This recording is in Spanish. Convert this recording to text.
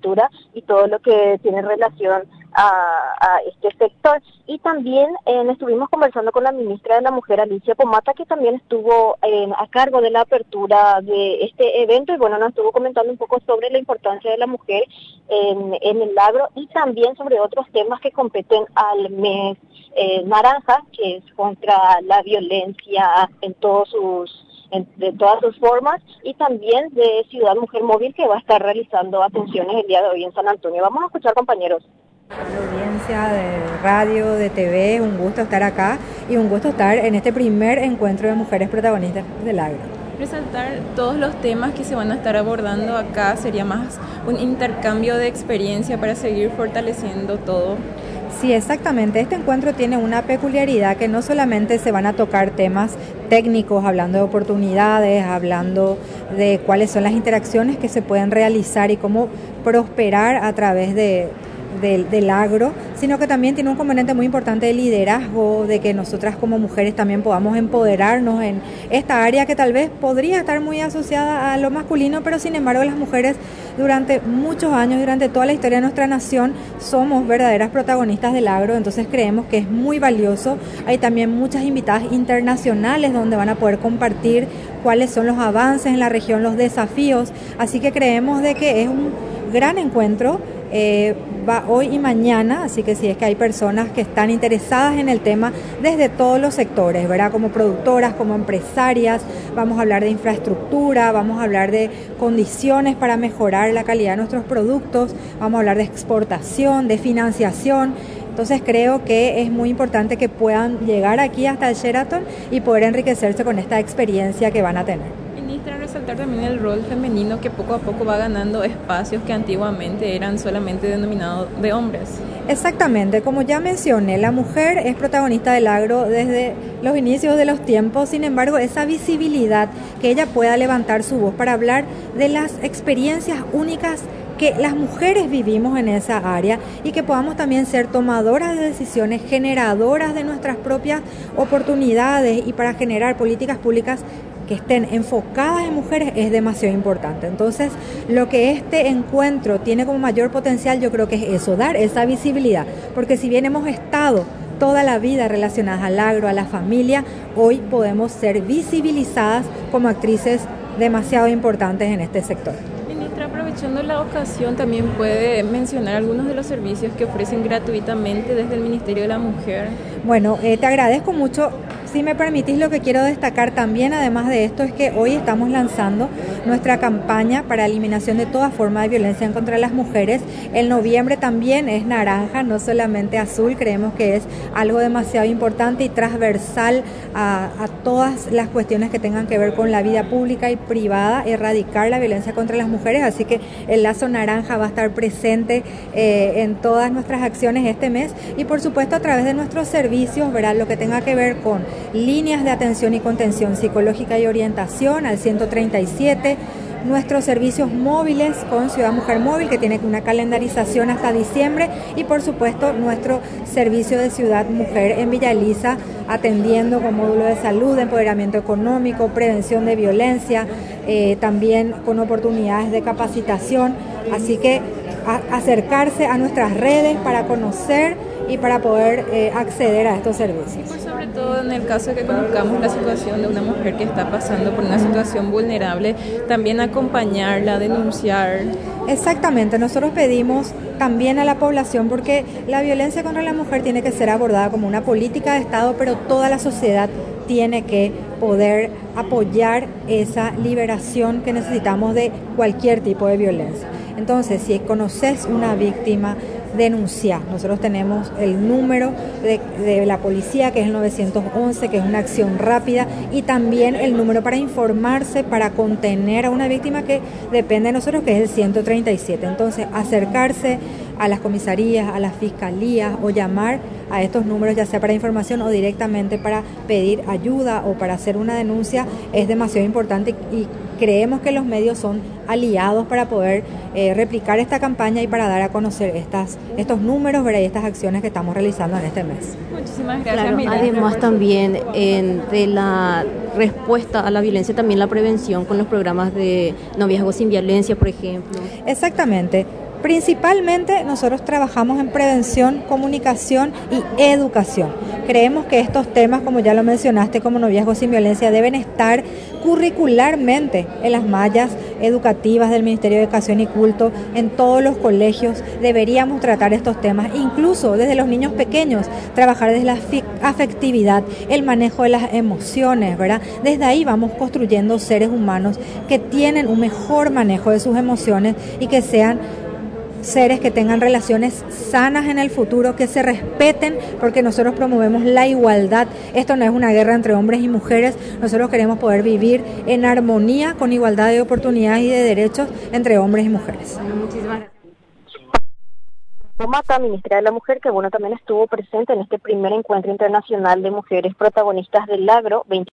apertura y todo lo que tiene relación a este sector. Y también estuvimos conversando con la ministra de la Mujer, Alicia Pomata, que también estuvo a cargo de la apertura de este evento, y bueno, nos estuvo comentando un poco sobre la importancia de la mujer en el agro, y también sobre otros temas que competen al mes naranja, que es contra la violencia de todas sus formas, y también de Ciudad Mujer Móvil, que va a estar realizando atenciones el día de hoy en San Antonio. Vamos a escuchar, compañeros. La audiencia de radio, de TV, un gusto estar acá y un gusto estar en este primer encuentro de mujeres protagonistas del agro. Resaltar todos los temas que se van a estar abordando acá, sería más un intercambio de experiencia para seguir fortaleciendo todo. Sí, exactamente. Este encuentro tiene una peculiaridad, que no solamente se van a tocar temas técnicos, hablando de oportunidades, hablando de cuáles son las interacciones que se pueden realizar y cómo prosperar a través del agro, sino que también tiene un componente muy importante de liderazgo, de que nosotras como mujeres también podamos empoderarnos en esta área que tal vez podría estar muy asociada a lo masculino, pero sin embargo las mujeres durante muchos años, durante toda la historia de nuestra nación, somos verdaderas protagonistas del agro. Entonces creemos que es muy valioso. Hay también muchas invitadas internacionales donde van a poder compartir cuáles son los avances en la región, los desafíos, así que creemos de que es un gran encuentro. Va hoy y mañana, así que si es que hay personas que están interesadas en el tema desde todos los sectores, ¿verdad? Como productoras, como empresarias, vamos a hablar de infraestructura, vamos a hablar de condiciones para mejorar la calidad de nuestros productos, vamos a hablar de exportación, de financiación. Entonces creo que es muy importante que puedan llegar aquí hasta el Sheraton y poder enriquecerse con esta experiencia que van a tener. Ministra, resaltar también el rol femenino que poco a poco va ganando espacios que antiguamente eran solamente denominados de hombres. Exactamente, como ya mencioné, la mujer es protagonista del agro desde los inicios de los tiempos. Sin embargo, esa visibilidad, que ella pueda levantar su voz para hablar de las experiencias únicas que las mujeres vivimos en esa área, y que podamos también ser tomadoras de decisiones, generadoras de nuestras propias oportunidades, y para generar políticas públicas que estén enfocadas en mujeres, es demasiado importante. Entonces, lo que este encuentro tiene como mayor potencial, yo creo que es eso, dar esa visibilidad, porque si bien hemos estado toda la vida relacionadas al agro, a la familia, hoy podemos ser visibilizadas como actrices demasiado importantes en este sector. Ministra, aprovechando la ocasión, también puede mencionar algunos de los servicios que ofrecen gratuitamente desde el Ministerio de la Mujer. Bueno, te agradezco mucho. Si me permitís, lo que quiero destacar también, además de esto, es que hoy estamos lanzando nuestra campaña para eliminación de toda forma de violencia contra las mujeres. El noviembre también es naranja, no solamente azul. Creemos que es algo demasiado importante y transversal a todas las cuestiones que tengan que ver con la vida pública y privada, erradicar la violencia contra las mujeres. Así que el lazo naranja va a estar presente en todas nuestras acciones este mes, y por supuesto a través de nuestros servicios, ¿verdad? Lo que tenga que ver con líneas de atención y contención psicológica y orientación al 137, nuestros servicios móviles con Ciudad Mujer Móvil, que tiene una calendarización hasta diciembre, y por supuesto nuestro servicio de Ciudad Mujer en Villa Elisa, atendiendo con módulo de salud, de empoderamiento económico, prevención de violencia, también con oportunidades de capacitación. Así que acercarse a nuestras redes para conocer y para poder acceder a estos servicios. Pues sobre todo en el caso de que conozcamos la situación de una mujer que está pasando por una situación vulnerable, también acompañarla, denunciar. Exactamente, nosotros pedimos también a la población, porque la violencia contra la mujer tiene que ser abordada como una política de Estado, pero toda la sociedad tiene que poder apoyar esa liberación que necesitamos de cualquier tipo de violencia. Entonces, si conoces una víctima, denunciar. Nosotros tenemos el número de la policía, que es el 911, que es una acción rápida, y también el número para informarse, para contener a una víctima, que depende de nosotros, que es el 137. Entonces, acercarse a las comisarías, a las fiscalías, o llamar a estos números, ya sea para información o directamente para pedir ayuda o para hacer una denuncia, es demasiado importante, y creemos que los medios son aliados para poder replicar esta campaña y para dar a conocer estos números, ¿verdad? Y estas acciones que estamos realizando en este mes. Muchísimas gracias. Claro, además también de la respuesta a la violencia, también la prevención con los programas de noviazgo sin violencia, por ejemplo. Exactamente. Principalmente nosotros trabajamos en prevención, comunicación y educación. Creemos que estos temas, como ya lo mencionaste, como noviazgo sin violencia, deben estar curricularmente en las mallas educativas del Ministerio de Educación y Culto, en todos los colegios. Deberíamos tratar estos temas, incluso desde los niños pequeños, trabajar desde la afectividad, el manejo de las emociones, ¿verdad? Desde ahí vamos construyendo seres humanos que tienen un mejor manejo de sus emociones y que sean seres que tengan relaciones sanas en el futuro, que se respeten, porque nosotros promovemos la igualdad. Esto no es una guerra entre hombres y mujeres, nosotros queremos poder vivir en armonía, con igualdad de oportunidades y de derechos entre hombres y mujeres. Muchísimas gracias. Pomata, ministra de la Mujer, que también estuvo presente en este primer encuentro internacional de mujeres protagonistas del agro 20